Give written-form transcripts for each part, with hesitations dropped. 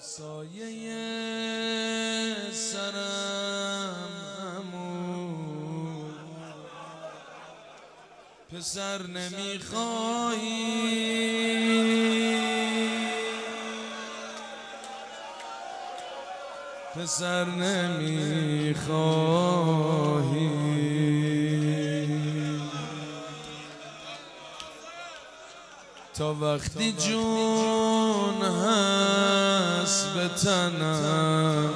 سایه سرم عمو پسر نمیخواهی پسر نمیخواهی تا وقتی جون هست به تنم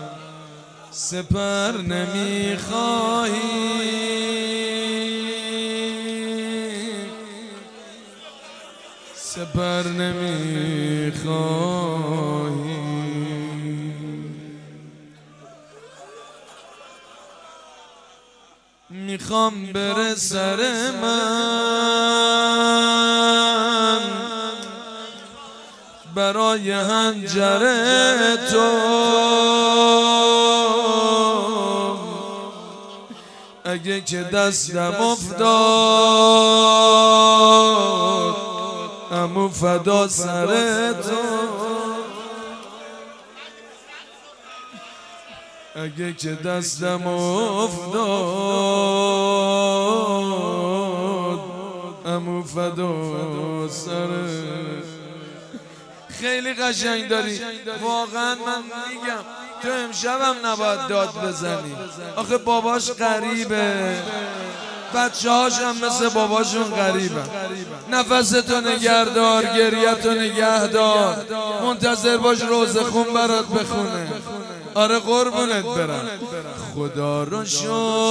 سپر نمیخواهی سپر نمیخواهی میخوام بره سر من برای هنجر تو اگه که دستم افتاد عمو فدا سر تو اگه که دستم افتاد عمو فدا سر خیلی قشنگ داری واقعا. من میگم تو امشبم نباید داد بزنی، آخه باباش غریبه، بچه هاش هم مثل باباشون غریبه. نفستو نگهدار، گریتو نگهدار، منتظر باش روزه خون برات بخونه. آره قربونت برم. خدا رو شکر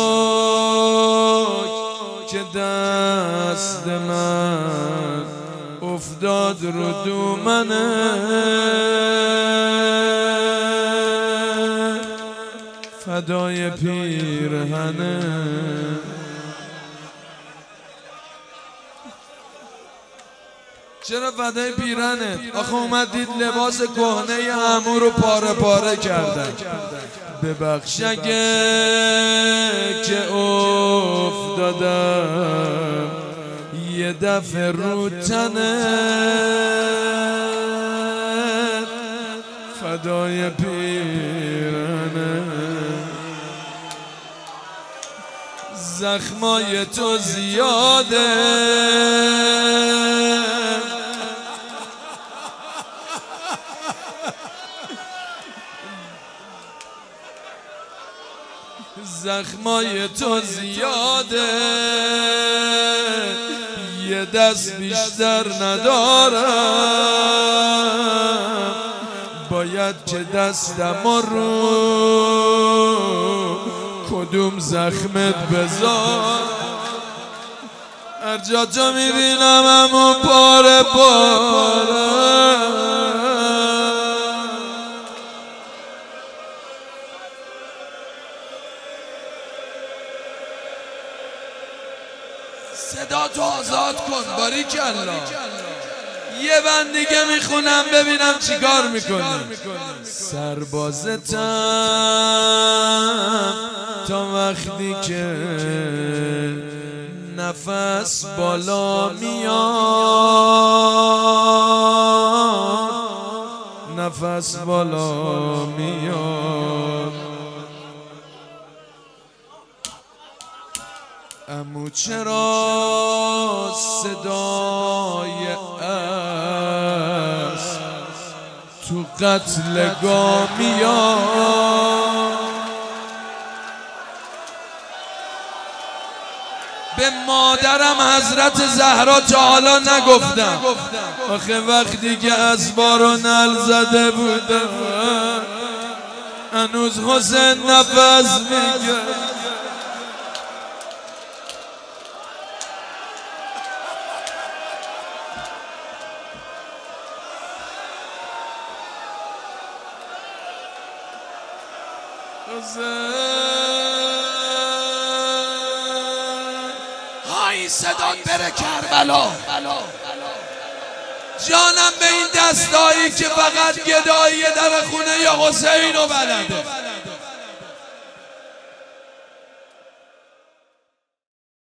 که دست من افتاد رو دومنه فدای پیرهنه. چرا فدای پیرهنه؟ آخه اومدید لباس کهنه عمو رو پاره پاره کردن. ببخش اگه که افتادم یه دفعه رو تنه فدای پیرهنه. زخمای تو زیاده زخمای تو زیاده یه دست بیشتر ندارم باید که دستم رو کدوم زخمت بذار. هر جا تو میبینم همون پاره پاره صدا تو آزاد کن. باریکالله. یه بند دیگه میخونم ببینم چیکار میکنی. سربازتم تا وقتی که نفس بالا میاد نفس بالا میاد. عمو چرا صدای اسب تو قتلگاه میاد؟ به مادرم حضرت زهرا تا حالا نگفتم، آخه وقتی که اسبا رو نل زده بودم هنوز حسین نفس میگه. های صدات بره کربلا. جانم به این دستایی که فقط گدایی در خونه یا حسین رو بلده.